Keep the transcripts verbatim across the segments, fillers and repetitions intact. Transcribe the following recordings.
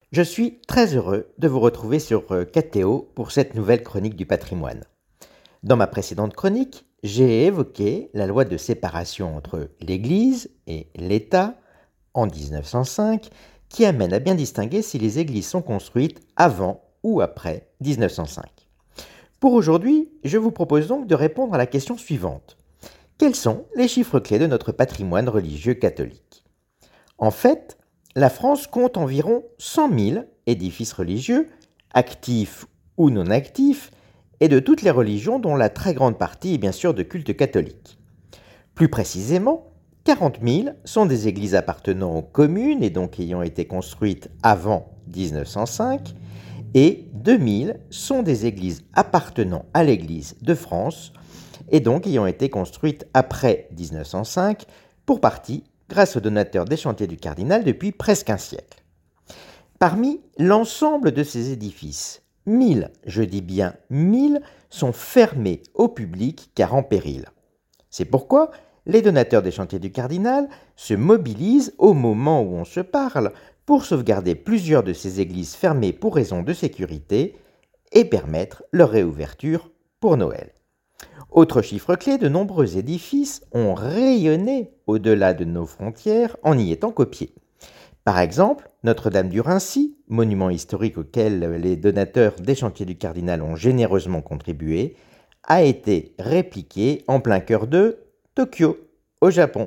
Je suis très heureux de vous retrouver sur euh, Catéo pour cette nouvelle chronique du patrimoine. Dans ma précédente chronique, j'ai évoqué la loi de séparation entre l'Église et l'État en mille neuf cent cinq qui amène à bien distinguer si les églises sont construites avant ou après mille neuf cent cinq. Pour aujourd'hui, je vous propose donc de répondre à la question suivante. Quels sont les chiffres clés de notre patrimoine religieux catholique? En fait, la France compte environ cent mille édifices religieux, actifs ou non actifs, et de toutes les religions dont la très grande partie est bien sûr de culte catholique. Plus précisément, quarante mille sont des églises appartenant aux communes et donc ayant été construites avant mille neuf cent cinq, et deux mille sont des églises appartenant à l'Église de France et donc ayant été construites après mille neuf cent cinq, pour partie grâce aux donateurs des chantiers du Cardinal depuis presque un siècle. Parmi l'ensemble de ces édifices, mille, je dis bien mille, sont fermés au public car en péril. C'est pourquoi les donateurs des chantiers du Cardinal se mobilisent au moment où on se parle pour sauvegarder plusieurs de ces églises fermées pour raisons de sécurité et permettre leur réouverture pour Noël. Autre chiffre clé, de nombreux édifices ont rayonné au-delà de nos frontières en y étant copiés. Par exemple, Notre-Dame du Raincy, monument historique auquel les donateurs des chantiers du Cardinal ont généreusement contribué, a été répliqué en plein cœur de Tokyo, au Japon.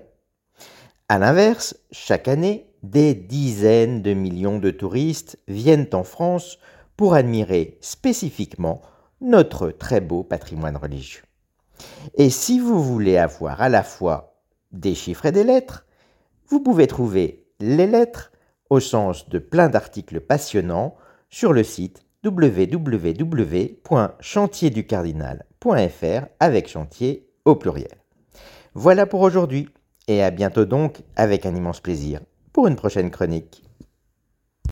A l'inverse, chaque année, des dizaines de millions de touristes viennent en France pour admirer spécifiquement notre très beau patrimoine religieux. Et si vous voulez avoir à la fois des chiffres et des lettres, vous pouvez trouver les lettres au sens de plein d'articles passionnants sur le site w w w point chantier du cardinal point f r avec chantier au pluriel. Voilà pour aujourd'hui, et à bientôt donc avec un immense plaisir pour une prochaine chronique.